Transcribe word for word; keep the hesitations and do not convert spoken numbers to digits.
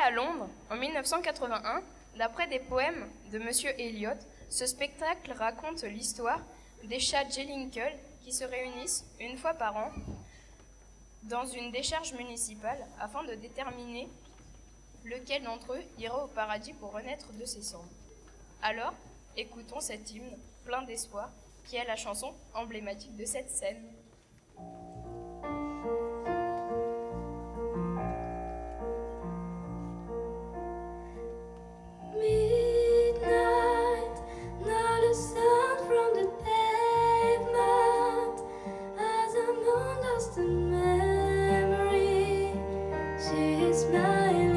à Londres en mille neuf cent quatre-vingt-un. D'après des poèmes de Monsieur Eliot, ce spectacle raconte l'histoire des chats Jellicle qui se réunissent une fois par an dans une décharge municipale afin de déterminer lequel d'entre eux ira au paradis pour renaître de ses cendres. Alors, écoutons cet hymne plein d'espoir qui est la chanson emblématique de cette scène. Smile.